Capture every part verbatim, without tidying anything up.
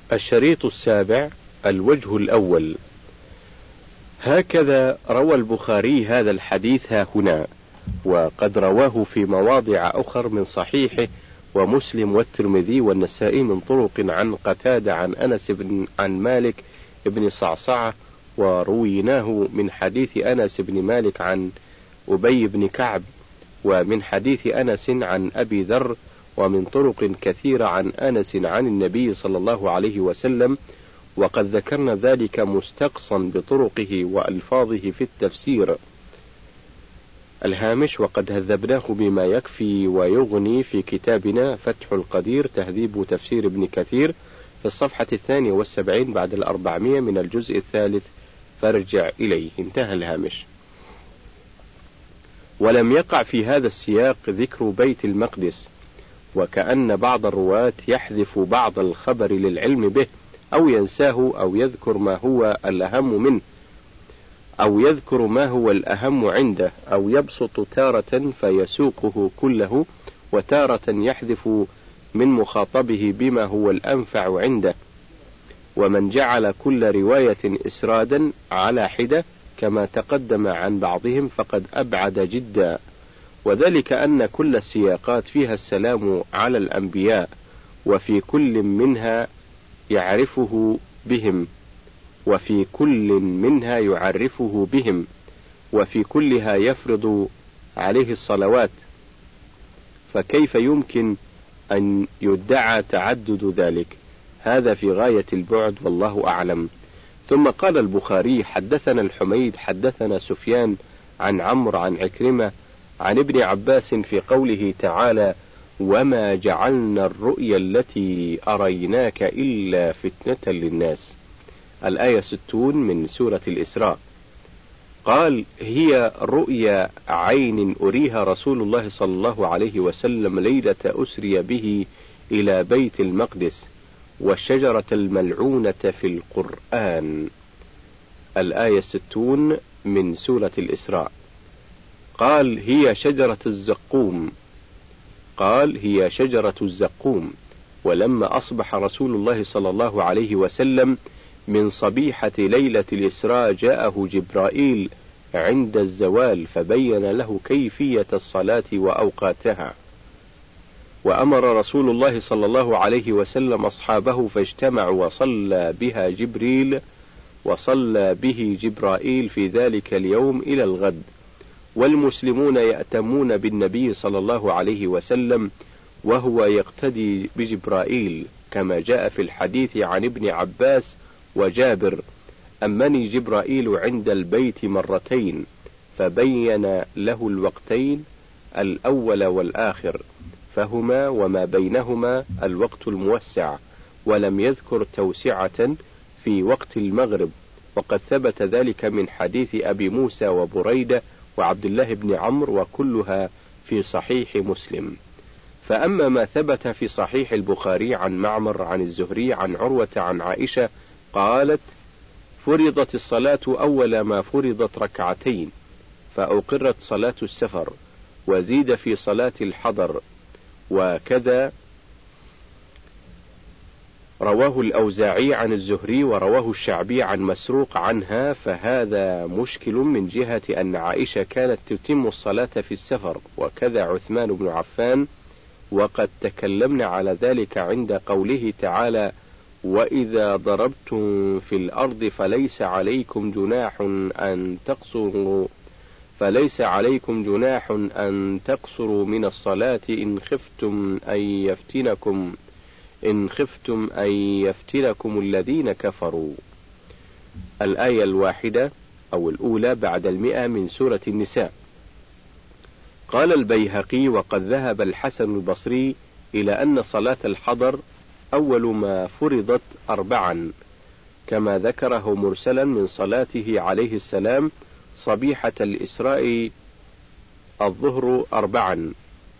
الشريط السابع. الوجه الأول. هكذا روى البخاري هذا الحديث ها هنا، وقد رواه في مواضع أخر من صحيحه، ومسلم والترمذي والنسائي من طرق عن قتادة عن أنس بن عن مالك بن صعصعة، ورويناه من حديث أنس بن مالك عن أبي بن كعب، ومن حديث أنس عن أبي ذر، ومن طرق كثيرة عن أنس عن النبي صلى الله عليه وسلم، وقد ذكرنا ذلك مستقصا بطرقه وألفاظه في التفسير. الهامش: وقد هذبناه بما يكفي ويغني في كتابنا فتح القدير تهذيب تفسير ابن كثير في الصفحة الثانية والسبعين بعد الأربعمائة من الجزء الثالث، فارجع إليه. انتهى الهامش. ولم يقع في هذا السياق ذكر بيت المقدس، وكأن بعض الرواة يحذف بعض الخبر للعلم به، أو ينساه، أو يذكر ما هو الأهم منه، أو يذكر ما هو الأهم عنده، أو يبسط تارة فيسوقه كله، وتارة يحذف من مخاطبه بما هو الأنفع عنده. ومن جعل كل رواية إسرادا على حدة كما تقدم عن بعضهم فقد أبعد جدا، وذلك أن كل السياقات فيها السلام على الأنبياء، وفي كل منها يعرفه بهم وفي كل منها يعرفه بهم وفي كلها يفرض عليه الصلوات، فكيف يمكن أن يدعى تعدد ذلك؟ هذا في غاية البعد، والله أعلم. ثم قال البخاري: حدثنا الحميد حدثنا سفيان عن عمرو عن عكرمة عن ابن عباس في قوله تعالى: وما جعلنا الرؤيا التي أريناك إلا فتنة للناس، الآية ستون من سورة الإسراء. قال: هي رؤيا عين أريها رسول الله صلى الله عليه وسلم ليلة أسري به إلى بيت المقدس، والشجرة الملعونة في القرآن، الآية ستون من سورة الإسراء. قال: هي شجرة الزقوم قال هي شجرة الزقوم. ولما أصبح رسول الله صلى الله عليه وسلم من صبيحة ليلة الإسراء جاءه جبرائيل عند الزوال فبين له كيفية الصلاة وأوقاتها، وأمر رسول الله صلى الله عليه وسلم أصحابه فاجتمعوا وصلى بها جبريل وصلى به جبرائيل في ذلك اليوم إلى الغد، والمسلمون يأتمون بالنبي صلى الله عليه وسلم وهو يقتدي بجبرائيل، كما جاء في الحديث عن ابن عباس وجابر: أمني جبرائيل عند البيت مرتين فبين له الوقتين الأول والآخر، فهما وما بينهما الوقت الموسع، ولم يذكر توسعة في وقت المغرب، وقد ثبت ذلك من حديث أبي موسى وبريدة وعبد الله بن عمرو، وكلها في صحيح مسلم. فأما ما ثبت في صحيح البخاري عن معمر عن الزهري عن عروة عن عائشة قالت: فرضت الصلاة أول ما فرضت ركعتين، فأقرت صلاة السفر، وزيد في صلاة الحضر، وكذا رواه الأوزاعي عن الزهري، ورواه الشعبي عن مسروق عنها، فهذا مشكل من جهة أن عائشة كانت تتم الصلاة في السفر، وكذا عثمان بن عفان، وقد تكلمنا على ذلك عند قوله تعالى: وإذا ضربتم في الأرض فليس عليكم جناح أن تقصروا فليس عليكم جناح أن تقصروا من الصلاة إن خفتم أن يفتنكم إن خفتم أن يفتنكم الذين كفروا، الآية الواحدة أو الأولى بعد المئة من سورة النساء. قال البيهقي: وقد ذهب الحسن البصري إلى أن صلاة الحضر أول ما فرضت أربعا، كما ذكره مرسلا من صلاته عليه السلام صبيحة الإسراء: الظهر أربعا،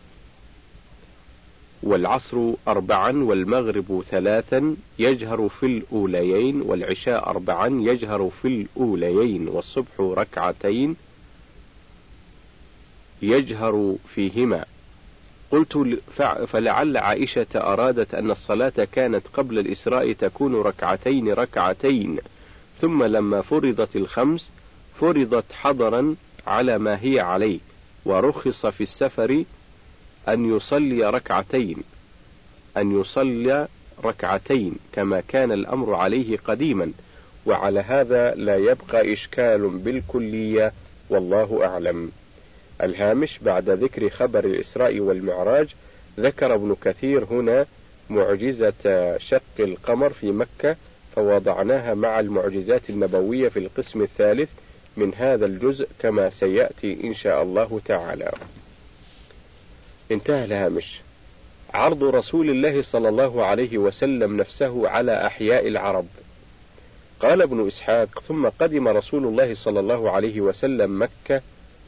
والعصر أربعا، والمغرب ثلاثا يجهر في الأوليين، والعشاء أربعا يجهر في الأوليين، والصبح ركعتين يجهر فيهما، قلت فلعل عائشة أرادت أن الصلاة كانت قبل الإسراء تكون ركعتين ركعتين، ثم لما فرضت الخمس فرضت حضرا على ما هي عليه، ورخص في السفر أن يصلي ركعتين أن يصلي ركعتين كما كان الأمر عليه قديما، وعلى هذا لا يبقى إشكال بالكلية، والله أعلم. الهامش: بعد ذكر خبر الإسراء والمعراج ذكر ابن كثير هنا معجزة شق القمر في مكة، فوضعناها مع المعجزات النبوية في القسم الثالث من هذا الجزء كما سيأتي إن شاء الله تعالى. انتهى الهامش. عرض رسول الله صلى الله عليه وسلم نفسه على أحياء العرب. قال ابن إسحاق: ثم قدم رسول الله صلى الله عليه وسلم مكة.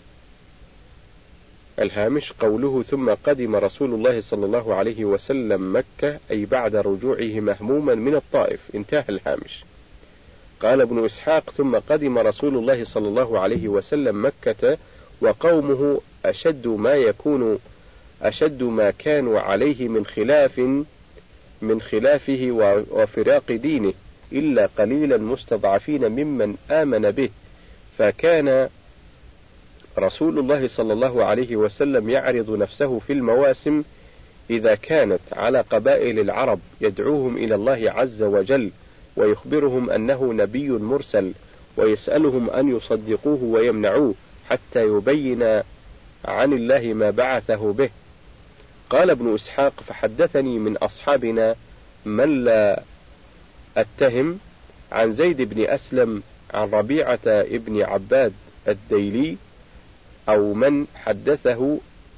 الهامش: قوله ثم قدم رسول الله صلى الله عليه وسلم مكة أي بعد رجوعه مهموما من الطائف. انتهى الهامش. قال ابن إسحاق: ثم قدم رسول الله صلى الله عليه وسلم مكة وقومه أشد ما يكون أشد ما كانوا عليه من خلاف من خلافه وفراق دينه، إلا قليلا مستضعفين ممن آمن به، فكان رسول الله صلى الله عليه وسلم يعرض نفسه في المواسم إذا كانت على قبائل العرب يدعوهم إلى الله عز وجل ويخبرهم أنه نبي مرسل، ويسألهم أن يصدقوه ويمنعوه حتى يبين عن الله ما بعثه به. قال ابن إسحاق: فحدثني من أصحابنا من لا أتهم عن زيد بن أسلم عن ربيعة ابن عباد الديلي، أو من حدثه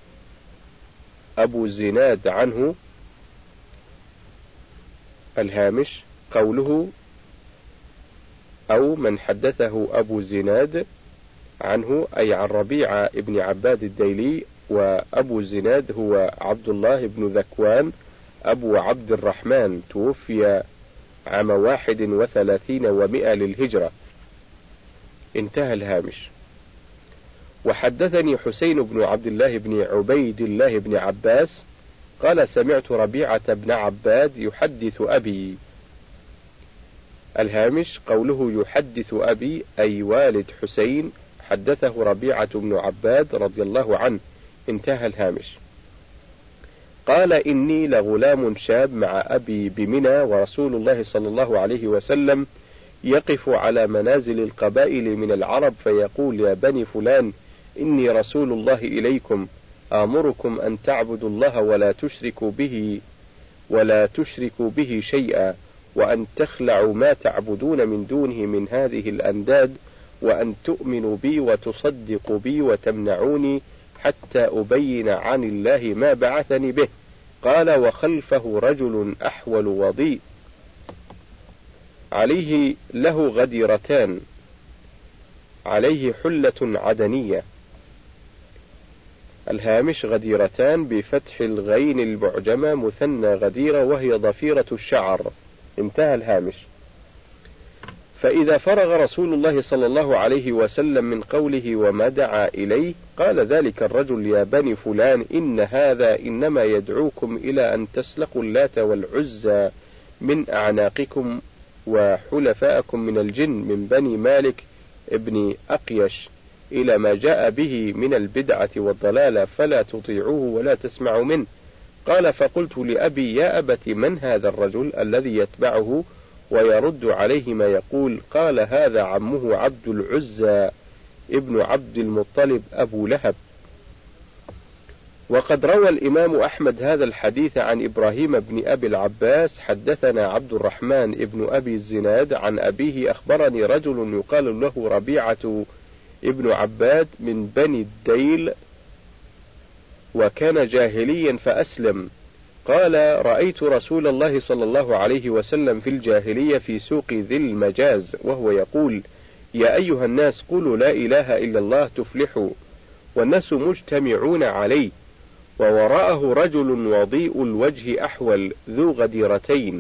أبو الزناد عنه. الهامش: قوله أو من حدثه أبو الزناد عنه أي عن ربيعة ابن عباد الديلي، وأبو الزناد هو عبد الله بن ذكوان أبو عبد الرحمن، توفي عام واحد وثلاثين ومئة للهجرة. انتهى الهامش. وحدثني حسين بن عبد الله بن عبيد الله بن عباس قال: سمعت ربيعة بن عباد يحدث أبي. الهامش: قوله يحدث أبي أي والد حسين، حدثه ربيعة بن عباد رضي الله عنه. انتهى الهامش. قال: إني لغلام شاب مع أبي بمنى، ورسول الله صلى الله عليه وسلم يقف على منازل القبائل من العرب فيقول: يا بني فلان، إني رسول الله إليكم، آمركم أن تعبدوا الله ولا تشركوا به ولا تشركوا به شيئا، وأن تخلعوا ما تعبدون من دونه من هذه الأنداد، وأن تؤمنوا بي وتصدقوا بي وتمنعوني حتى أبين عن الله ما بعثني به. قال: وخلفه رجل أحول وضيء عليه له غديرتان، عليه حلة عدنية. الهامش: غديرتان بفتح الغين المعجمة مثنى غديرة، وهي ضفيرة الشعر. انتهى الهامش. فإذا فرغ رسول الله صلى الله عليه وسلم من قوله وما دعا إليه، قال ذلك الرجل: يا بني فلان، إن هذا إنما يدعوكم إلى أن تسلقوا اللات والعزى من أعناقكم وحلفاءكم من الجن من بني مالك ابن أقيش إلى ما جاء به من البدعة والضلالة، فلا تطيعوه ولا تسمعوا منه. قال: فقلت لأبي: يا أبت، من هذا الرجل الذي يتبعه ويرد عليه ما يقول؟ قال: هذا عمه عبد العزى ابن عبد المطلب أبو لهب. وقد روى الإمام أحمد هذا الحديث عن إبراهيم بن أبي العباس: حدثنا عبد الرحمن ابن أبي الزناد عن أبيه: أخبرني رجل يقال له ربيعة ابن عباد من بني الديل، وكان جاهليا فأسلم. قال: رأيت رسول الله صلى الله عليه وسلم في الجاهلية في سوق ذي المجاز وهو يقول: يا أيها الناس، قولوا لا إله إلا الله تفلحوا، والناس مجتمعون عليه، ووراءه رجل وضيء الوجه أحول ذو غديرتين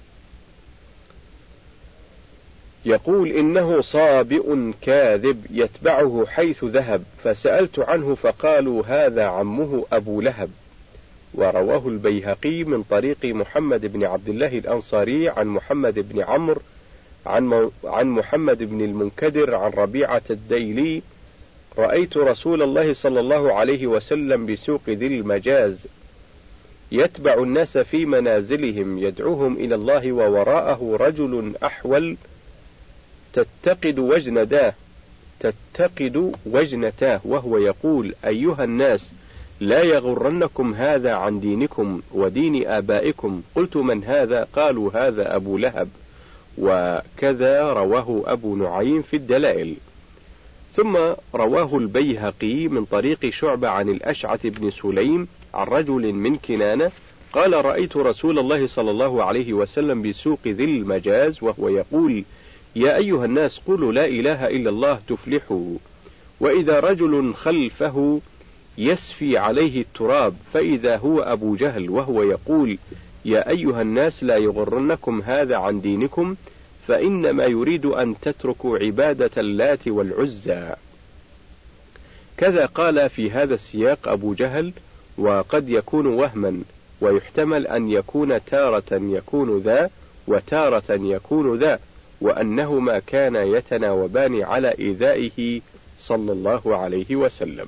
يقول: إنه صابئ كاذب يتبعه حيث ذهب، فسألت عنه فقالوا: هذا عمه أبو لهب. ورواه البيهقي من طريق محمد بن عبد الله الأنصاري عن محمد بن عمرو عن, عن محمد بن المنكدر عن ربيعة الديلي: رأيت رسول الله صلى الله عليه وسلم بسوق ذي المجاز يتبع الناس في منازلهم يدعوهم إلى الله، ووراءه رجل أحول تتقد وجنتاه تتقد وجنتاه وهو يقول: أيها الناس، لا يغرنكم هذا عن دينكم ودين آبائكم. قلت: من هذا؟ قالوا: هذا أبو لهب. وكذا رواه أبو نعيم في الدلائل. ثم رواه البيهقي من طريق شعبة عن الأشعث بن سليم عن رجل من كنانة قال: رأيت رسول الله صلى الله عليه وسلم بسوق ذي المجاز وهو يقول: يا أيها الناس، قولوا لا إله إلا الله تفلحوا. وإذا رجل خلفه يسفي عليه التراب، فإذا هو أبو جهل وهو يقول: يا أيها الناس، لا يغرنكم هذا عن دينكم، فإنما يريد أن تتركوا عبادة اللات والعزى. كذا قال في هذا السياق أبو جهل، وقد يكون وهما، ويحتمل أن يكون تارة يكون ذا وتارة يكون ذا، وأنهما كانا يتناوبان على إيذائه صلى الله عليه وسلم.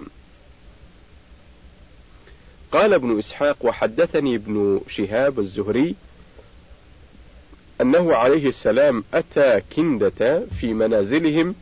قال ابن إسحاق: وحدثني ابن شهاب الزهري أنه عليه السلام أتى كندة في منازلهم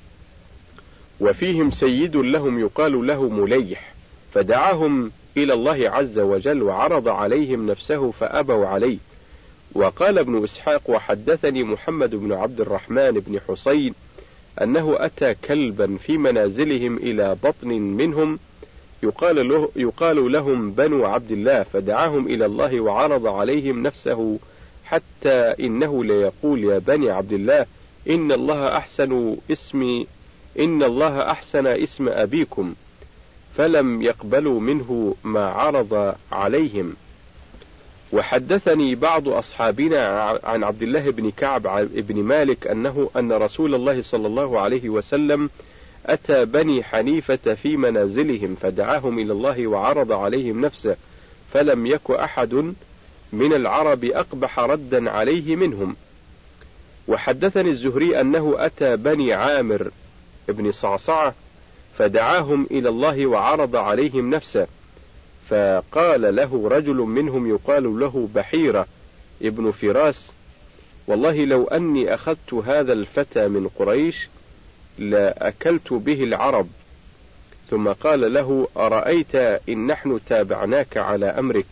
وفيهم سيد لهم يقال له مليح، فدعاهم إلى الله عز وجل وعرض عليهم نفسه فأبوا عليه. وقال ابن إسحاق: وحدثني محمد بن عبد الرحمن بن حسين أنه أتى كلبا في منازلهم إلى بطن منهم يقال, له يقال لهم بنو عبد الله، فدعاهم إلى الله وعرض عليهم نفسه، حتى إنه ليقول: يا بني عبد الله، إن الله أحسن اسم إن الله أحسن اسم أبيكم، فلم يقبلوا منه ما عرض عليهم. وحدثني بعض أصحابنا عن عبد الله بن كعب بن مالك أنه أن رسول الله صلى الله عليه وسلم أتى بني حنيفة في منازلهم فدعاهم إلى الله وعرض عليهم نفسه، فلم يك أحد من العرب أقبح ردا عليه منهم. وحدثني الزهري أنه أتى بني عامر ابن صعصعة فدعاهم إلى الله وعرض عليهم نفسه، فقال له رجل منهم يقال له بحيرة ابن فراس: والله لو أني أخذت هذا الفتى من قريش لأكلت به العرب. ثم قال له: أرأيت إن نحن تابعناك على أمرك،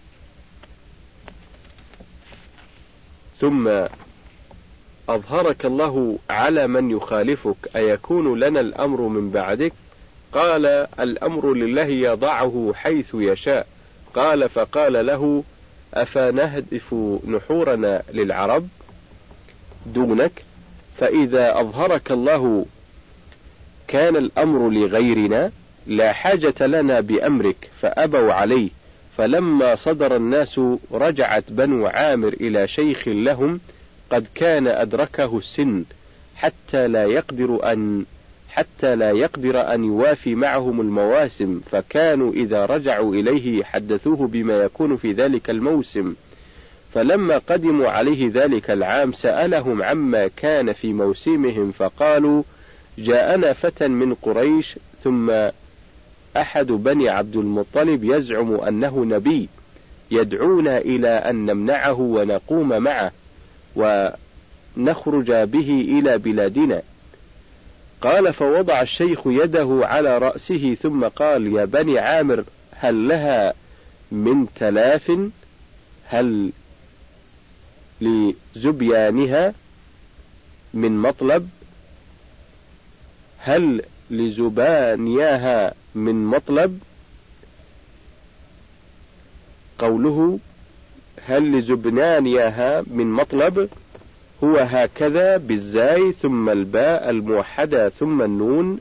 ثم أظهرك الله على من يخالفك، أيكون لنا الأمر من بعدك؟ قال: الأمر لله يضعه حيث يشاء. قال: فقال له: أفنهدف نحورنا للعرب دونك؟ فإذا أظهرك الله كان الأمر لغيرنا، لا حاجة لنا بأمرك. فأبوا عليه. فلما صدر الناس رجعت بنو عامر إلى شيخ لهم قد كان أدركه السن، حتى لا يقدر أن حتى لا يقدر أن يوافي معهم المواسم، فكانوا إذا رجعوا إليه حدثوه بما يكون في ذلك الموسم. فلما قدموا عليه ذلك العام سألهم عما كان في موسمهم، فقالوا: جاءنا فتى من قريش، ثم أحد بني عبد المطلب يزعم أنه نبي، يدعونا إلى أن نمنعه ونقوم معه ونخرج به إلى بلادنا. قال: فوضع الشيخ يده على رأسه ثم قال: يا بني عامر، هل لها من تلاف؟ هل لزبيانها من مطلب؟ هل لزبانياها من مطلب؟ قوله هل لزبنانياها من مطلب هو هكذا بالزاي ثم الباء الموحدة ثم النون.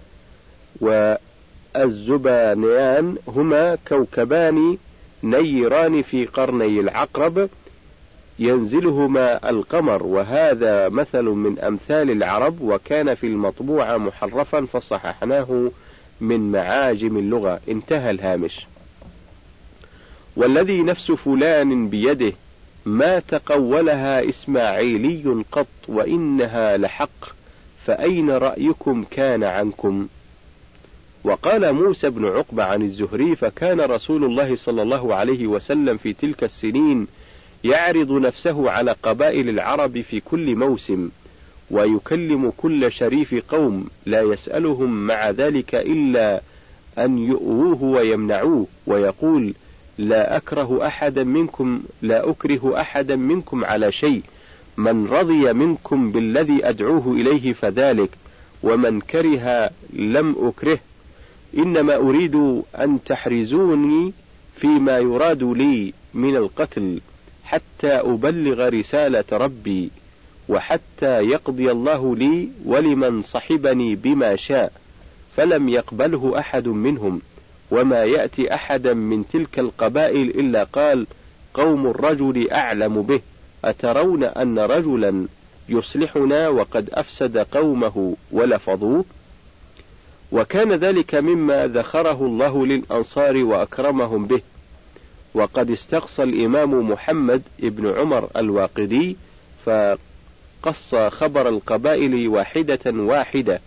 والزبانيان هما كوكبان نيران في قرني العقرب ينزلهما القمر، وهذا مثل من أمثال العرب، وكان في المطبوعة محرفا فصححناه من معاجم اللغة. انتهى الهامش. والذي نفس فلان بيده ما تقولها إسماعيلي قط وإنها لحق، فأين رأيكم كان عنكم؟ وقال موسى بن عقبة عن الزهري: فكان رسول الله صلى الله عليه وسلم في تلك السنين يعرض نفسه على قبائل العرب في كل موسم، ويكلم كل شريف قوم، لا يسألهم مع ذلك إلا أن يؤووه ويمنعوه، ويقول: لا أكره أحدا منكم لا أكره أحدا منكم على شيء، من رضي منكم بالذي أدعوه إليه فذلك، ومن كره لم أكره، إنما أريد أن تحرزوني فيما يراد لي من القتل حتى أبلغ رسالة ربي، وحتى يقضي الله لي ولمن صحبني بما شاء. فلم يقبله أحد منهم، وما يأتي أحدا من تلك القبائل إلا قال: قوم الرجل أعلم به، أترون أن رجلا يصلحنا وقد أفسد قومه ولفظوه؟ وكان ذلك مما ذخره الله للأنصار وأكرمهم به. وقد استقصى الإمام محمد ابن عمر الواقدي فقص خبر القبائل واحدة واحدة،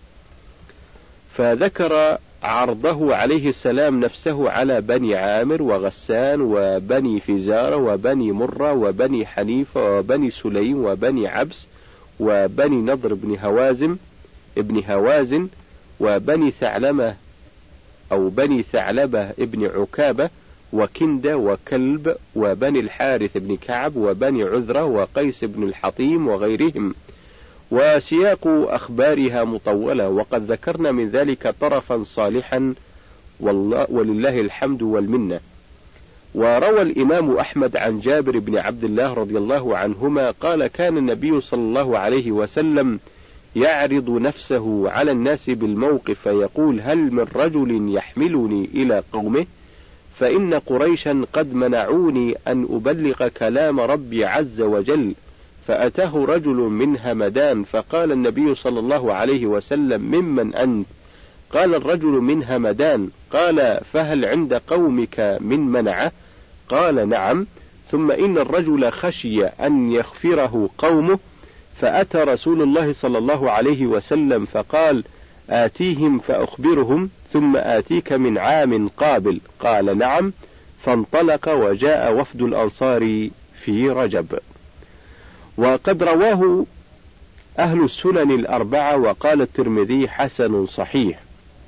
فذكر عرضه عليه السلام نفسه على بني عامر وغسان وبني فزارة وبني مرة وبني حنيفة وبني سليم وبني عبس وبني نضر بن هوازم ابن هوازن وبني ثعلمة أو بني ثعلبة ابن عكابة وكندة وكلب وبني الحارث بن كعب وبني عذرة وقيس بن الحطيم وغيرهم، وسياق أخبارها مطولة، وقد ذكرنا من ذلك طرفا صالحا ولله الحمد والمنة. وروى الإمام أحمد عن جابر بن عبد الله رضي الله عنهما قال: كان النبي صلى الله عليه وسلم يعرض نفسه على الناس بالموقف فيقول: هل من رجل يحملني إلى قومه؟ فإن قريشا قد منعوني أن أبلغ كلام ربي عز وجل. فأتاه رجل من همدان فقال النبي صلى الله عليه وسلم: ممن أنت؟ قال الرجل: من همدان. قال: فهل عند قومك من منعه؟ قال: نعم. ثم إن الرجل خشي أن يغفره قومه، فأتى رسول الله صلى الله عليه وسلم فقال: آتيهم فأخبرهم ثم آتيك من عام قابل. قال: نعم. فانطلق وجاء وفد الأنصار في رجب. وقد رواه أهل السنن الأربعة، وقال الترمذي: حسن صحيح.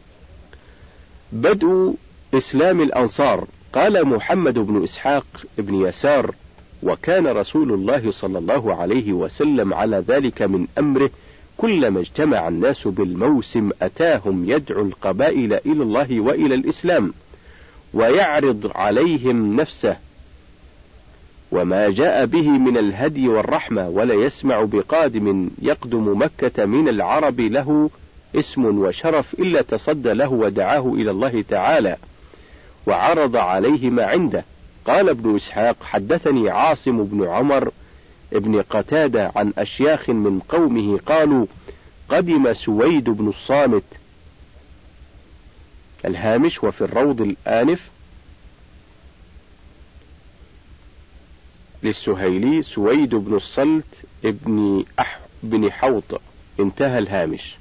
بدء إسلام الأنصار. قال محمد بن إسحاق بن يسار: وكان رسول الله صلى الله عليه وسلم على ذلك من أمره، كلما اجتمع الناس بالموسم أتاهم يدعو القبائل إلى الله وإلى الإسلام، ويعرض عليهم نفسه وما جاء به من الهدي والرحمة، ولا يسمع بقادم يقدم مكة من العرب له اسم وشرف إلا تصدى له ودعاه إلى الله تعالى، وعرض عليه ما عنده. قال ابن إسحاق: حدثني عاصم بن عمر ابن قتادة عن أشياخ من قومه قالوا: قدم سويد بن الصامت. الهامش: وفي الروض الآنف للسهيلي سويد بن الصلت ابن أح بن حوط. انتهى الهامش.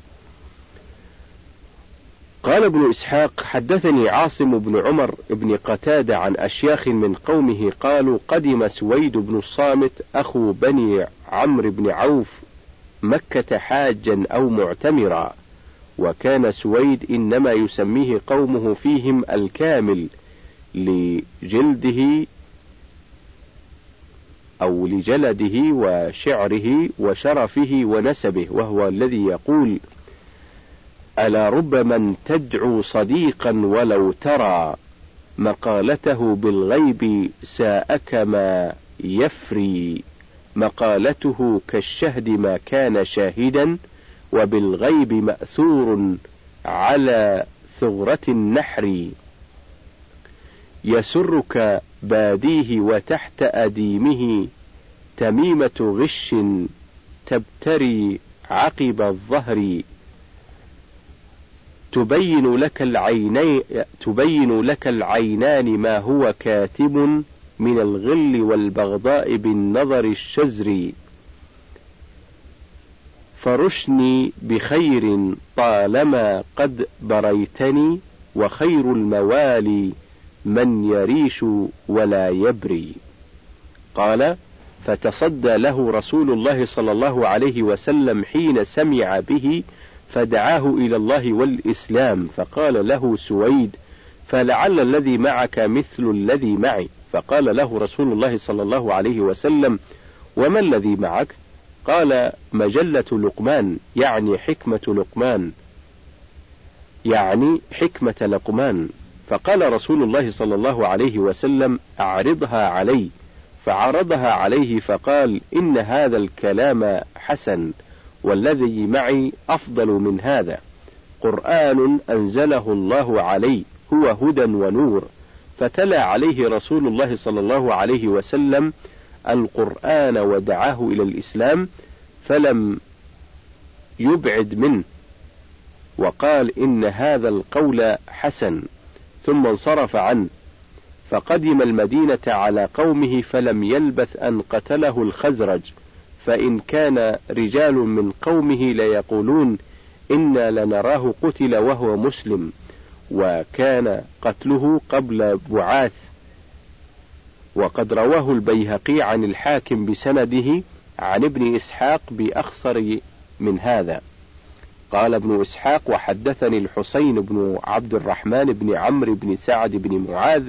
قال ابن إسحاق: حدثني عاصم بن عمر بن قتادة عن أشياخ من قومه قالوا: قدم سويد بن الصامت أخو بني عمرو بن عوف مكة حاجا أو معتمرا، وكان سويد إنما يسميه قومه فيهم الكامل لجلده أو لجلده وشعره وشرفه ونسبه، وهو الذي يقول: ألا رب من تدعو صديقا ولو ترى مقالته بالغيب ساءك ما يفري، مقالته كالشهد ما كان شاهدا، وبالغيب مأثور على ثغرة النحر، يسرك باديه وتحت أديمه تميمة غش تبتري عقب الظهر، تبين لك العيني تبين لك العينان ما هو كاتب من الغل والبغضاء بالنظر الشزري، فرشني بخير طالما قد بريتني، وخير الموالي من يريش ولا يبري. قال: فتصدى له رسول الله صلى الله عليه وسلم حين سمع به، فدعاه إلى الله والإسلام، فقال له سويد: فلعل الذي معك مثل الذي معي. فقال له رسول الله صلى الله عليه وسلم: وما الذي معك؟ قال: مجلة لقمان، يعني حكمة لقمان، يعني حكمة لقمان. فقال رسول الله صلى الله عليه وسلم: أعرضها علي. فعرضها عليه فقال: إن هذا الكلام حسن، والذي معي أفضل من هذا، قرآن أنزله الله علي، هو هدى ونور. فتلا عليه رسول الله صلى الله عليه وسلم القرآن ودعاه إلى الإسلام، فلم يبعد منه، وقال: إن هذا القول حسن، ثم انصرف عنه. فقدم المدينة على قومه، فلم يلبث أن قتله الخزرج، فإن كان رجال من قومه ليقولون: إنا لنراه قتل وهو مسلم، وكان قتله قبل بعاث. وقد رواه البيهقي عن الحاكم بسنده عن ابن إسحاق بأخصر من هذا. قال ابن إسحاق: وحدثني الحسين بن عبد الرحمن بن عمرو بن سعد بن معاذ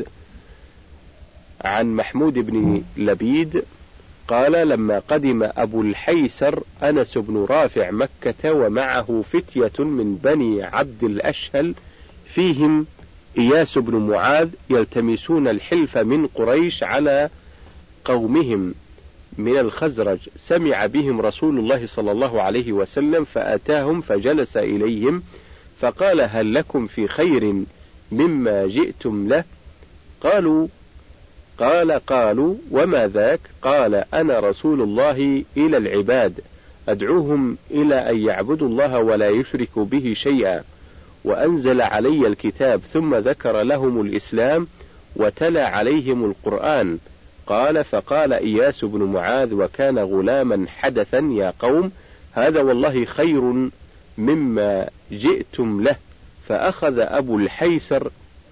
عن محمود بن لبيد قال: لما قدم أبو الحيسر أنس بن رافع مكة ومعه فتية من بني عبد الأشهل فيهم إياس بن معاذ يلتمسون الحلف من قريش على قومهم من الخزرج، سمع بهم رسول الله صلى الله عليه وسلم فأتاهم فجلس إليهم فقال: هل لكم في خير مما جئتم له؟ قالوا قال قالوا وما ذاك؟ قال: أنا رسول الله إلى العباد، أدعوهم إلى أن يعبدوا الله ولا يشركوا به شيئا، وأنزل علي الكتاب. ثم ذكر لهم الإسلام وتلا عليهم القرآن. قال: فقال إياس بن معاذ وكان غلاما حدثا: يا قوم، هذا والله خير مما جئتم له. فأخذ أبو الحيسر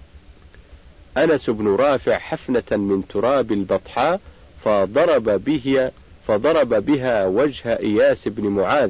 أنس بن رافع حفنة من تراب البطحاء فضرب بها فضرب بها وجه إياس بن معاذ،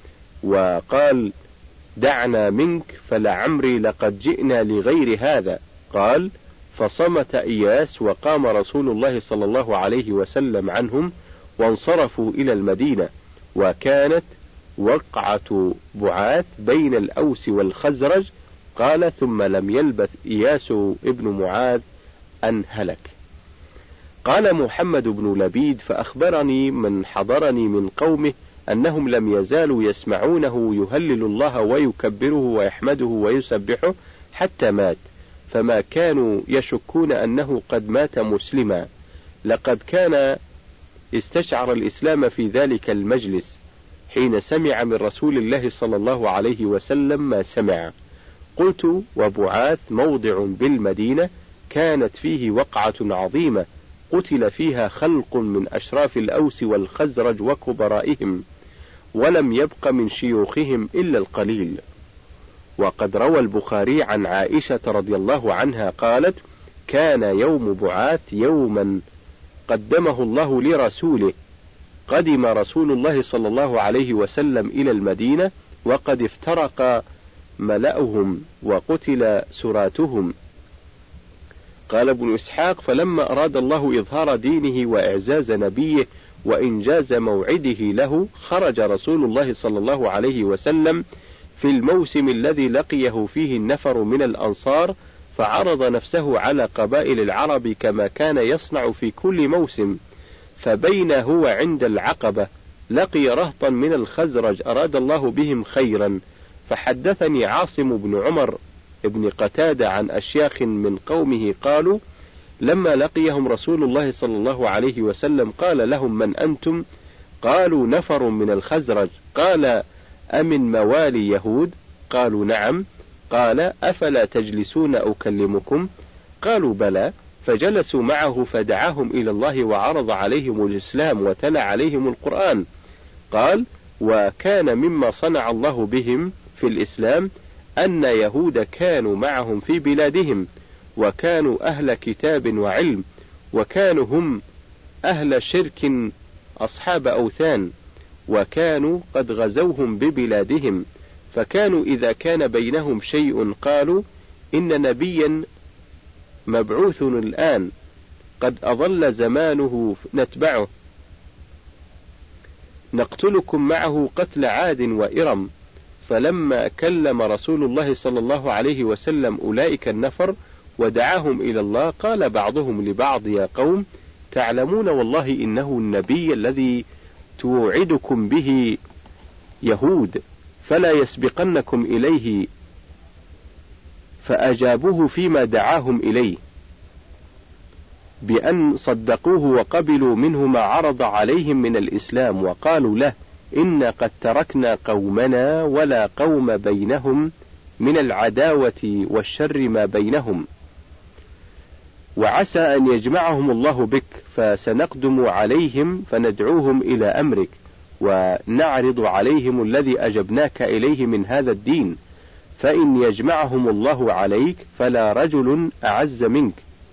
وقال: دعنا منك، فلعمري لقد جئنا لغير هذا. قال: فصمت إياس، وقام رسول الله صلى الله عليه وسلم عنهم وانصرفوا إلى المدينة. وكانت وقعة بعاث بين الأوس والخزرج. قال: ثم لم يلبث إياس ابن معاذ أن هلك. قال محمد بن لبيد: فأخبرني من حضرني من قومه أنهم لم يزالوا يسمعونه يهلل الله ويكبره ويحمده ويسبحه حتى مات، فما كانوا يشكون أنه قد مات مسلما. لقد كان استشعر الإسلام في ذلك المجلس حين سمع من رسول الله صلى الله عليه وسلم ما سمع. قلت: وبعاث موضع بالمدينة كانت فيه وقعة عظيمة قتل فيها خلق من أشراف الأوس والخزرج وكبرائهم، ولم يبق من شيوخهم إلا القليل. وقد روى البخاري عن عائشة رضي الله عنها قالت: كان يوم بعاث يوما قدمه الله لرسوله. قدم رسول الله صلى الله عليه وسلم إلى المدينة وقد افترق ملأهم وقتل سراتهم. قال ابن إسحاق: فلما أراد الله إظهار دينه وإعزاز نبيه وإنجاز موعده له، خرج رسول الله صلى الله عليه وسلم في الموسم الذي لقيه فيه النفر من الأنصار، فعرض نفسه على قبائل العرب كما كان يصنع في كل موسم. فبين هو عند العقبة لقي رهطا من الخزرج أراد الله بهم خيرا. فحدثني عاصم بن عمر ابن قتادة عن أشياخ من قومه قالوا: لما لقيهم رسول الله صلى الله عليه وسلم قال لهم: من أنتم؟ قالوا: نفر من الخزرج. قال: أمن موالي يهود؟ قالوا: نعم. قال: أفلا تجلسون أكلمكم؟ قالوا: بلى. فجلسوا معه فدعاهم إلى الله وعرض عليهم الإسلام وتلا عليهم القرآن. قال: وكان مما صنع الله بهم في الإسلام أن يهود كانوا معهم في بلادهم، وكانوا أهل كتاب وعلم، وكانوا هم أهل شرك أصحاب أوثان، وكانوا قد غزوهم ببلادهم، فكانوا إذا كان بينهم شيء قالوا: إن نبيا مبعوث الآن قد أضل زمانه نتبعه نقتلكم معه قتل عاد وإرم. فلما كلم رسول الله صلى الله عليه وسلم أولئك النفر ودعاهم إلى الله، قال بعضهم لبعض: يا قوم، تعلمون والله إنه النبي الذي توعدكم به يهود، فلا يسبقنكم إليه. فأجابوه فيما دعاهم إليه بأن صدقوه وقبلوا منه ما عرض عليهم من الإسلام، وقالوا له: إنا قد تركنا قومنا ولا قوم بينهم من العداوة والشر ما بينهم، وعسى أن يجمعهم الله بك، فسنقدم عليهم فندعوهم إلى أمرك، ونعرض عليهم الذي أجبناك إليه من هذا الدين، فإن يجمعهم الله عليك فلا رجل أعز منك.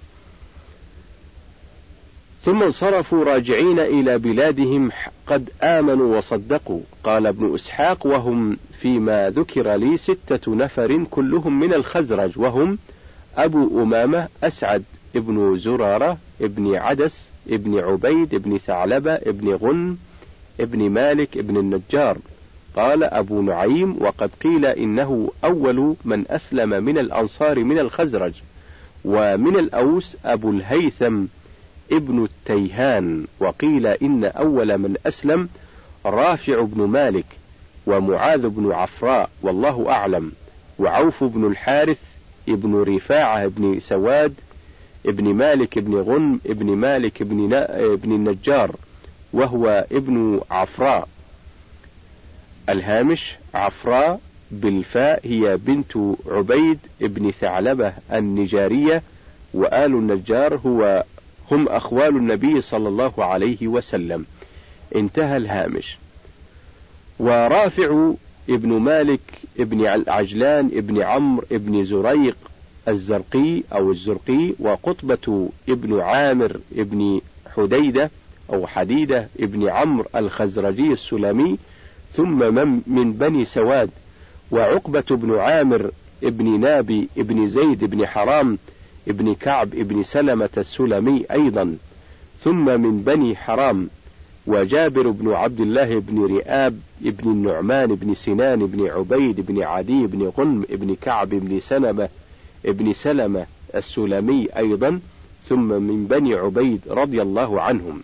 ثم انصرفوا راجعين إلى بلادهم قد آمنوا وصدقوا. قال ابن إسحاق: وهم فيما ذكر لي ستة نفر كلهم من الخزرج، وهم أبو أمامة أسعد ابن زرارة ابن عدس ابن عبيد ابن ثعلبة ابن غنم ابن مالك ابن النجار. قال أبو نعيم: وقد قيل إنه أول من أسلم من الأنصار من الخزرج. ومن الأوس أبو الهيثم ابن التيهان. وقيل إن أول من أسلم رافع بن مالك ومعاذ بن عفراء، والله أعلم. وعوف بن الحارث ابن رفاعة ابن سواد ابن مالك ابن غنم ابن مالك ابن, ابن النجار، وهو ابن عفراء. الهامش: عفراء بالفاء هي بنت عبيد ابن ثعلبة النجارية، وآل النجار هو هم أخوال النبي صلى الله عليه وسلم. انتهى الهامش. ورافع ابن مالك ابن العجلان ابن عمرو ابن زريق الزرقي أو الزرقي، وقطبة ابن عامر ابن حديدة أو حديدة ابن عمرو الخزرجي السلمي، ثم من, من بني سواد. وعقبة بن عامر ابن نابي ابن زيد ابن حرام ابن كعب ابن سلمة السلمي أيضا، ثم من بني حرام. وجابر بن عبد الله بن رئاب ابن النعمان بن سنان بن عبيد بن عدي بن غنم ابن كعب بن سلمة ابن سلمة السلمي أيضا، ثم من بني عبيد رضي الله عنهم.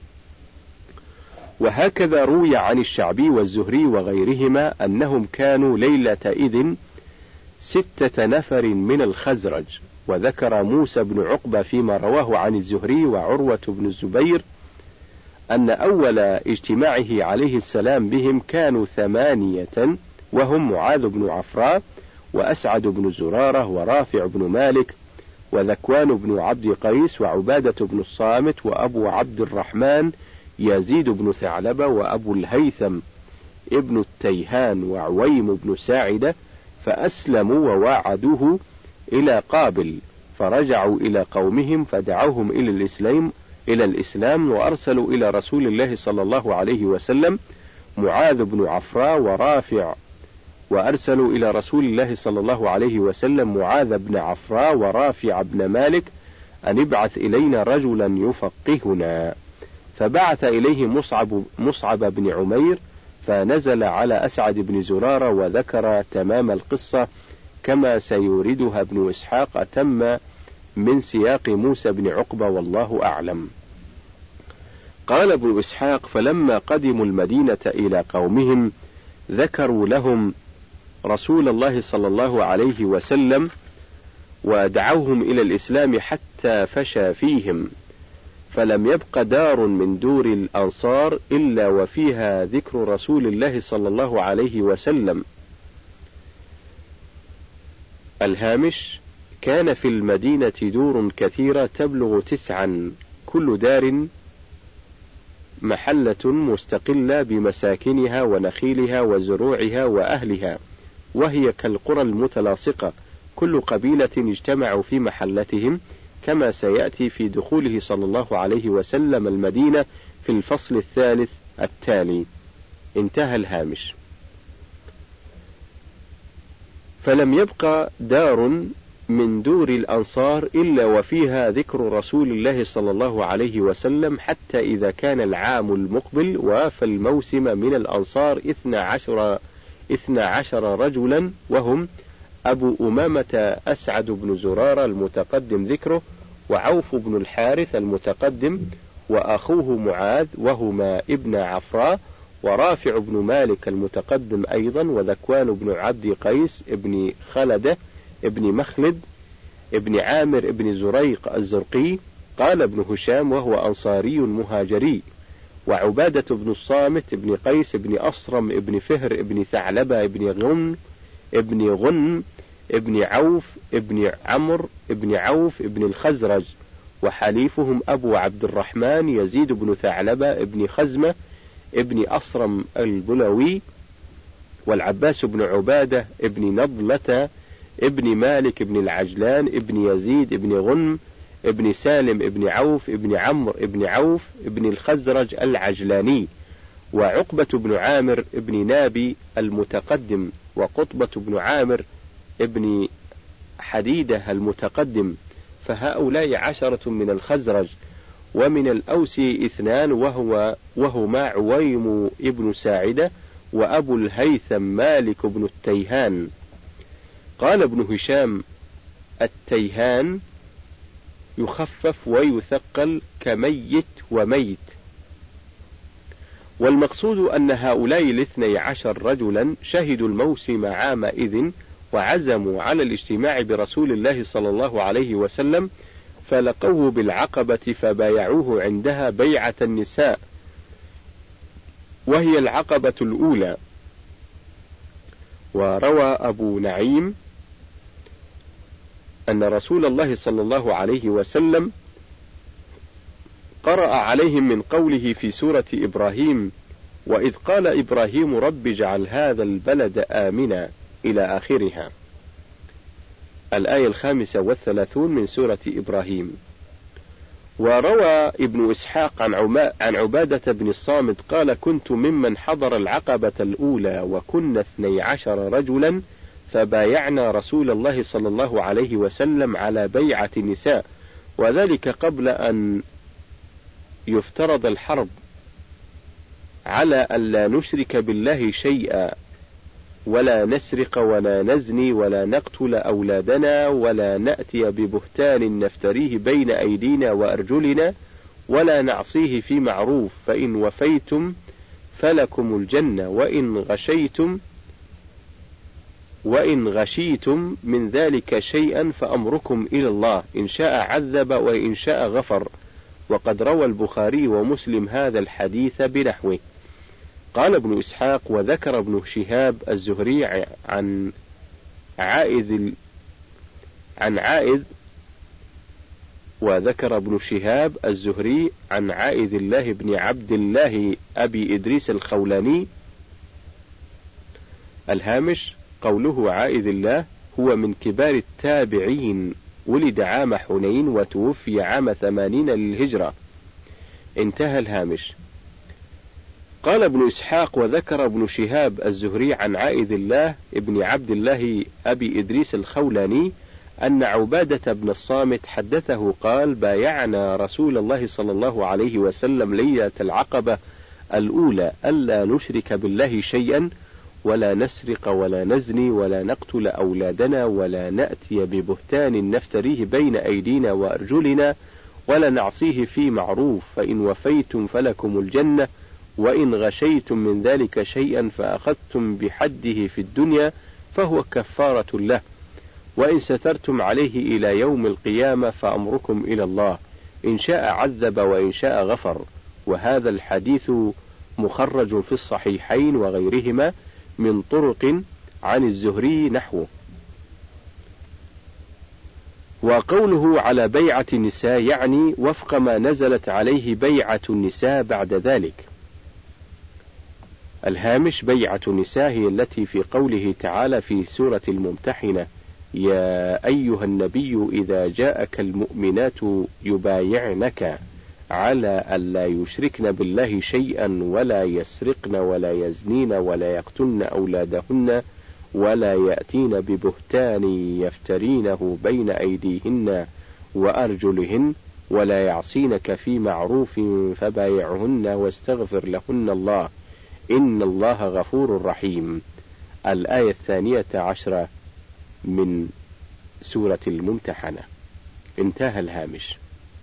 وهكذا روي عن الشعبي والزهري وغيرهما أنهم كانوا ليلة إذن ستة نفر من الخزرج. وذكر موسى بن عقبة فيما رواه عن الزهري وعروة بن الزبير أن أول اجتماعه عليه السلام بهم كانوا ثمانية، وهم معاذ بن عفراء وأسعد بن زرارة ورافع بن مالك وذكوان بن عبد قيس وعبادة بن الصامت وأبو عبد الرحمن يزيد بن ثعلبة وأبو الهيثم ابن التيهان وعويم بن ساعدة، فأسلموا وواعدوه إلى قابل، فرجعوا إلى قومهم فدعوهم إلى الإسلام إلى الإسلام وأرسلوا إلى رسول الله صلى الله عليه وسلم معاذ بن عفراء ورافع وأرسلوا إلى رسول الله صلى الله عليه وسلم معاذ بن عفراء ورافع بن مالك أن ابعث إلينا رجلا يفقهنا، فبعث إليه مصعب, مصعب بن عمير، فنزل على أسعد بن زرارة وذكر تمام القصة كما سيوردها ابن إسحاق أتم من سياق موسى بن عقبة، والله أعلم. قال ابن إسحاق: فلما قدموا المدينة إلى قومهم ذكروا لهم رسول الله صلى الله عليه وسلم ودعوهم إلى الإسلام حتى فشى فيهم، فلم يبق دار من دور الأنصار إلا وفيها ذكر رسول الله صلى الله عليه وسلم. الهامش: كان في المدينة دور كثيرة تبلغ تسعا، كل دار محلة مستقلة بمساكنها ونخيلها وزروعها وأهلها، وهي كالقرى المتلاصقة، كل قبيلة اجتمعوا في محلتهم، كما سيأتي في دخوله صلى الله عليه وسلم المدينة في الفصل الثالث التالي. انتهى الهامش. فلم يبق دار من دور الأنصار إلا وفيها ذكر رسول الله صلى الله عليه وسلم، حتى إذا كان العام المقبل وافى الموسم من الأنصار اثنى عشر, اثنى عشر رجلا، وهم أبو أمامة أسعد بن زرارة المتقدم ذكره، وعوف بن الحارث المتقدم، وأخوه معاذ وهما ابن عفراء، ورافع بن مالك المتقدم أيضا، وذكوان بن عبد قيس ابن خلدة ابن مخلد ابن عامر ابن زريق الزرقي. قال ابن هشام وهو أنصاري مهاجري. وعبادة بن الصامت ابن قيس ابن أصرم ابن فهر ابن ثعلبة ابن غن ابن غن ابن عوف ابن عمرو ابن عوف ابن الخزرج، وحليفهم أبو عبد الرحمن يزيد بن ثعلبة ابن خزمة ابن أصرم البلوي، والعباس بن عبادة ابن نضلة ابن مالك ابن العجلان ابن يزيد ابن غنم ابن سالم ابن عوف ابن عمرو ابن عوف ابن الخزرج العجلاني، وعقبة بن عامر ابن نابي المتقدم، وقطبة بن عامر ابن حديدة المتقدم. فهؤلاء عشرة من الخزرج. ومن الأوس اثنان وهو وهما عويم ابن ساعدة وأبو الهيثم مالك بن التيهان. قال ابن هشام التيهان يخفف ويثقل كميت وميت. والمقصود أن هؤلاء الاثني عشر رجلا شهدوا الموسم عامئذ، وعزموا على الاجتماع برسول الله صلى الله عليه وسلم، فلقوه بالعقبة فبايعوه عندها بيعة النساء، وهي العقبة الأولى. وروى أبو نعيم أن رسول الله صلى الله عليه وسلم قرأ عليهم من قوله في سورة إبراهيم: وإذ قال إبراهيم رب اجعل هذا البلد آمنا، إلى آخرها، الآية الخامسة والثلاثون من سورة إبراهيم. وروى ابن إسحاق عن, عن عبادة بن الصامت قال: كنت ممن حضر العقبة الأولى وكنا اثني عشر رجلا، فبايعنا رسول الله صلى الله عليه وسلم على بيعة النساء، وذلك قبل أن يفترض الحرب، على أن لا نشرك بالله شيئا، ولا نسرق ولا نزني ولا نقتل أولادنا، ولا نأتي ببهتان نفتريه بين أيدينا وأرجلنا، ولا نعصيه في معروف، فإن وفيتم فلكم الجنة، وإن غشيتم وإن غشيتم من ذلك شيئا فأمركم إلى الله، إن شاء عذب وإن شاء غفر. وقد روى البخاري ومسلم هذا الحديث بنحوه. قال ابن إسحاق: وذكر ابن شهاب الزهري عن عائذ عن عائذ وذكر ابن شهاب الزهري عن عائذ الله بن عبد الله أبي إدريس الخولاني. الهامش: قوله عائذ الله هو من كبار التابعين، ولد عام حنين وتوفي عام ثمانين للهجرة. انتهى الهامش. قال ابن إسحاق: وذكر ابن شهاب الزهري عن عائذ الله ابن عبد الله أبي إدريس الخولاني أن عبادة بن الصامت حدثه قال: بايعنا رسول الله صلى الله عليه وسلم ليلة العقبة الأولى ألا نشرك بالله شيئا، ولا نسرق ولا نزني ولا نقتل أولادنا، ولا نأتي ببهتان نفتريه بين أيدينا وأرجلنا، ولا نعصيه في معروف، فإن وفيتم فلكم الجنة، وإن غشيتم من ذلك شيئا فأخذتم بحده في الدنيا فهو كفارة له، وإن سترتم عليه إلى يوم القيامة فأمركم إلى الله، إن شاء عذب وإن شاء غفر. وهذا الحديث مخرج في الصحيحين وغيرهما من طرق عن الزهري نحوه. وقوله على بيعة النساء يعني وفق ما نزلت عليه بيعة النساء بعد ذلك. الهامش: بيعة النساء هي التي في قوله تعالى في سورة الممتحنة: يا أيها النبي إذا جاءك المؤمنات يبايعنك على ألا يشركن بالله شيئا ولا يسرقن ولا يزنين ولا يقتلن أولادهن ولا يأتين ببهتان يفترينه بين أيديهن وأرجلهن ولا يعصينك في معروف فبايعهن واستغفر لهن الله إن الله غفور رحيم. الآية الثانية عشرة من سورة الممتحنة. انتهى الهامش.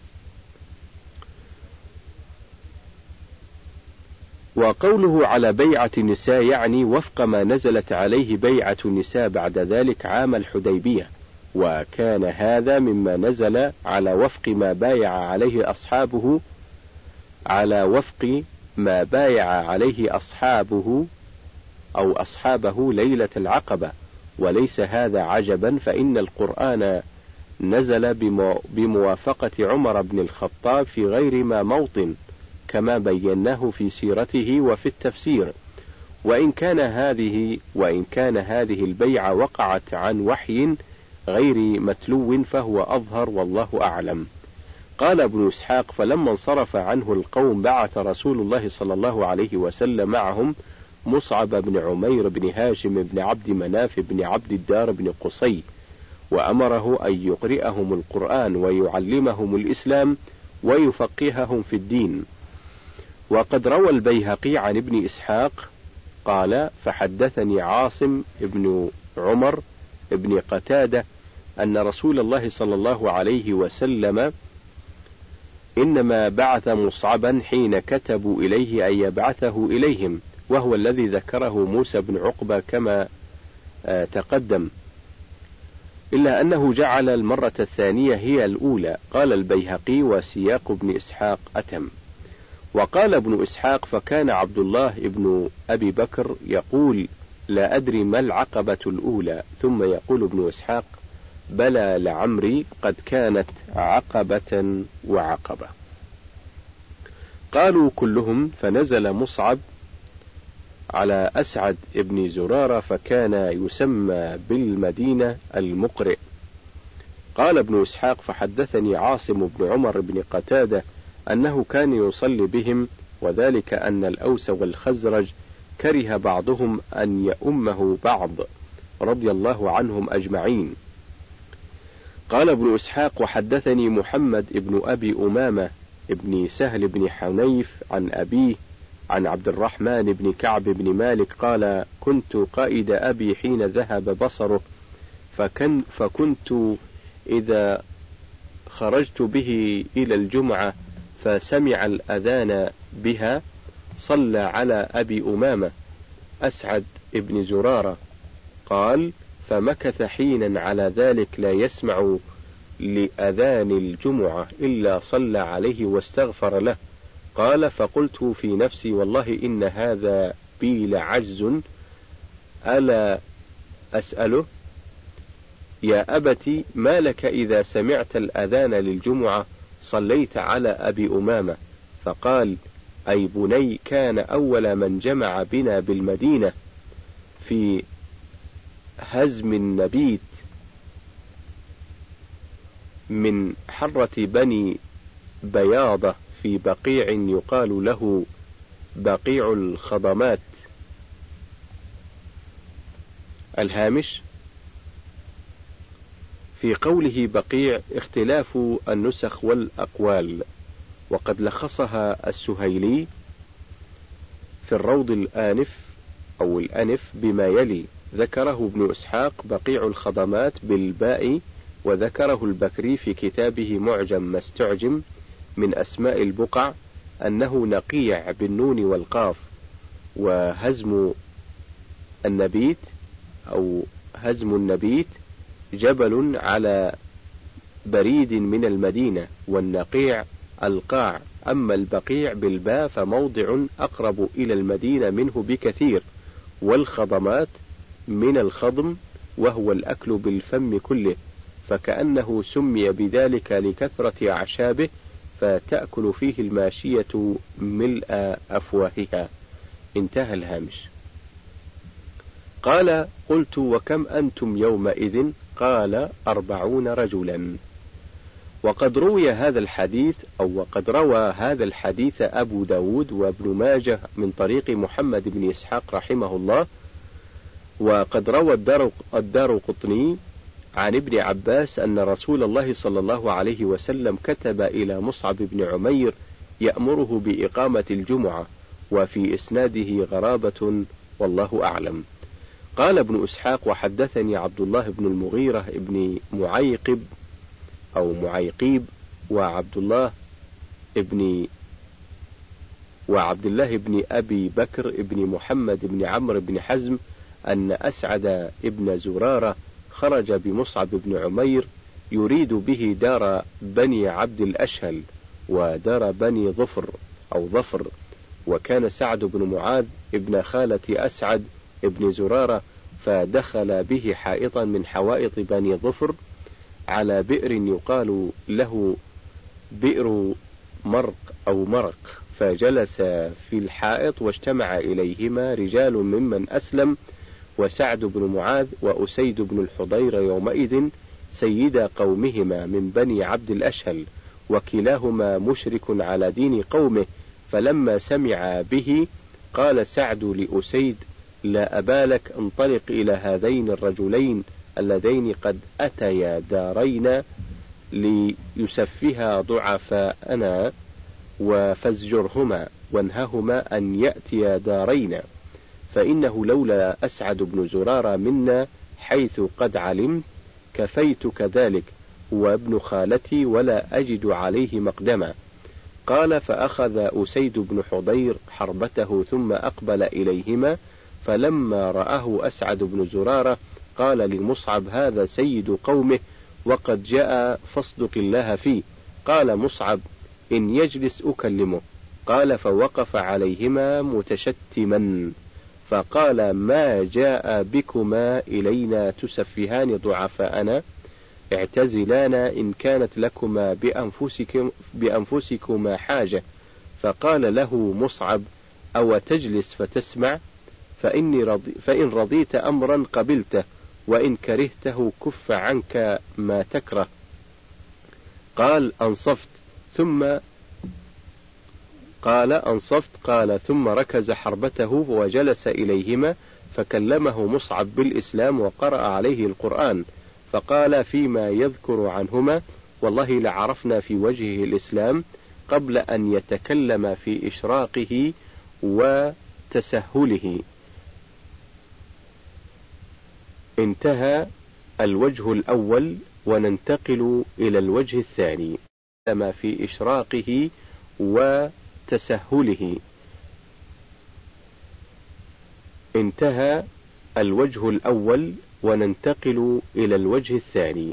وقوله على بيعة النساء يعني وفق ما نزلت عليه بيعة النساء بعد ذلك عام الحديبية، وكان هذا مما نزل على وفق ما بايع عليه أصحابه على وفق ما بايع عليه أصحابه أو أصحابه ليلة العقبة، وليس هذا عجبا، فإن القرآن نزل بموافقة عمر بن الخطاب في غير ما موطن كما بيناه في سيرته وفي التفسير، وإن كان هذه وإن كان هذه البيعة وقعت عن وحي غير متلو فهو أظهر والله أعلم. قال ابن إسحاق: فلما انصرف عنه القوم بعث رسول الله صلى الله عليه وسلم معهم مصعب بن عمير بن هاشم بن عبد مناف بن عبد الدار بن قصي، وأمره أن يقرئهم القرآن ويعلمهم الإسلام ويفقههم في الدين. وقد روى البيهقي عن ابن إسحاق قال: فحدثني عاصم بن عمر بن قتادة أن رسول الله صلى الله عليه وسلم إنما بعث مصعبا حين كتبوا إليه أن يبعثه إليهم، وهو الذي ذكره موسى بن عقبة كما تقدم، إلا أنه جعل المرة الثانية هي الأولى. قال البيهقي: وسياق ابن إسحاق أتم. وقال ابن إسحاق: فكان عبد الله ابن أبي بكر يقول: لا أدري ما العقبة الأولى، ثم يقول ابن إسحاق: بلى لعمري قد كانت عقبة وعقبة. قالوا كلهم: فنزل مصعب على أسعد ابن زرارة فكان يسمى بالمدينة المقرئ. قال ابن إسحاق: فحدثني عاصم بن عمر بن قتادة أنه كان يصلي بهم، وذلك أن الأوس والخزرج كره بعضهم أن يؤمه بعض رضي الله عنهم أجمعين. قال ابن إسحاق: وحدثني محمد ابن أبي أمامة ابن سهل بن حنيف عن أبيه عن عبد الرحمن بن كعب بن مالك قال: كنت قائد أبي حين ذهب بصره، فكن فكنت إذا خرجت به إلى الجمعة فسمع الأذان بها صلى على أبي أمامة أسعد ابن زرارة. قال: فمكث حينا على ذلك لا يسمع لأذان الجمعة إلا صلى عليه واستغفر له. قال: فقلت في نفسي: والله إن هذا بي لعجز، ألا أسأله؟ يا أبت ما لك إذا سمعت الأذان للجمعة صليت على أبي أمامة؟ فقال: أي بني، كان أول من جمع بنا بالمدينة في هزم النبيت من حرة بني بياضة في بقيع يقال له بقيع الخضمات. الهامش: في قوله بقيع اختلاف النسخ والأقوال، وقد لخصها السهيلي في الروض الآنف أو الأنف بما يلي: ذكره ابن إسحاق بقيع الخضمات بالباء، وذكره البكري في كتابه معجم ما استعجم من أسماء البقع أنه نقيع بالنون والقاف. وهزم النبيت أو هزم النبيت جبل على بريد من المدينة، والنقيع القاع. أما البقيع بالباء فموضع أقرب إلى المدينة منه بكثير، والخضمات من الخضم وهو الأكل بالفم كله، فكأنه سمي بذلك لكثرة أعشابه، فتأكل فيه الماشية ملء أفواهها. انتهى الهامش. قال: قلت: وكم أنتم يومئذ؟ قال: أربعون رجلا. وقد روي هذا الحديث أو وقد روى هذا الحديث أبو داود وابن ماجه من طريق محمد بن إسحاق رحمه الله. وقد روى الدار, الدار قطني عن ابن عباس أن رسول الله صلى الله عليه وسلم كتب إلى مصعب بن عمير يأمره بإقامة الجمعة، وفي إسناده غرابة والله أعلم. قال ابن إسحاق: وحدثني عبد الله بن المغيرة بن معيقب أو معيقيب وعبد الله ابن وعبد الله بن أبي بكر بن محمد بن عمرو بن حزم أن أسعد ابن زرارة خرج بمصعب بن عمير يريد به دار بني عبد الأشهل ودار بني ظفر أو ظفر، وكان سعد بن معاذ ابن خالة أسعد ابن زرارة، فدخل به حائطا من حوائط بني ظفر على بئر يقال له بئر مرق أو مرق، فجلس في الحائط واجتمع إليهما رجال ممن أسلم، وسعد بن معاذ وأسيد بن الحضير يومئذ سيدا قومهما من بني عبد الأشهل، وكلاهما مشرك على دين قومه. فلما سمع به قال سعد لأسيد: لا أبالك، انطلق إلى هذين الرجلين اللذين قد أتيا دارينا ليسفها ضعفاءنا، وفزجرهما وانههما أن يأتيا دارينا، فإنه لولا أسعد بن زرارة منا حيث قد علمت كفيتك ذلك، هو ابن خالتي ولا أجد عليه مقدما. قال: فأخذ أسيد بن حضير حربته ثم أقبل إليهما، فلما رآه أسعد بن زرارة قال لمصعب: هذا سيد قومه وقد جاء فاصدق الله فيه. قال مصعب: إن يجلس أكلمه. قال: فوقف عليهما متشتما فقال: ما جاء بكما إلينا تسفهان ضعفاءنا؟ اعتزلانا إن كانت لكما بأنفسكم بأنفسكما حاجة. فقال له مصعب: أو تجلس فتسمع؟ فإني رضي فإن رضيت أمرا قبلته، وإن كرهته كف عنك ما تكره. قال: أنصفت. ثم قال أنصفت قال ثم ركز حربته وجلس إليهما، فكلمه مصعب بالإسلام وقرأ عليه القرآن، فقال فيما يذكر عنهما: والله لعرفنا في وجهه الإسلام قبل أن يتكلم في إشراقه وتسهله. انتهى الوجه الأول، وننتقل إلى الوجه الثاني. كما في إشراقه وتسهله. انتهى الوجه الأول، وننتقل إلى الوجه الثاني.